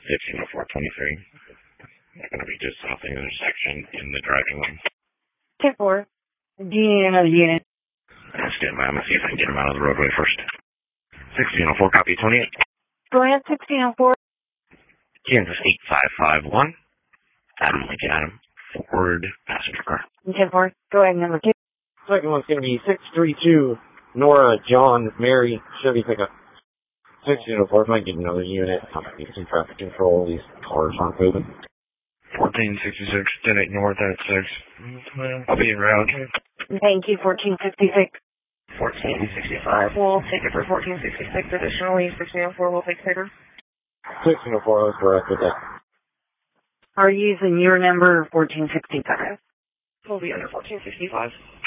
160423. They're going to be just off the intersection in the driving lane. 10-4. Do you need another unit? Stand by. I'm going to see if I can get him out of the roadway first. 1604, copy 28. Go ahead, 1604. Kansas 8551. Adam Lincoln, Adam. Ford passenger car. 10-4. Go ahead, number 2. Second one's going to be 632 Nora John Mary Chevy pickup. 1604, if I can get another unit, I'm going to get some traffic control. These cars aren't moving. 1466, 10-8 north at 6. I'll be en route. Thank you, 1466. 1465. We'll take it for 1466. Additionally, 1604 will take later. 1604, that's correct with that. Are you using your number 1465? We'll be under 1465.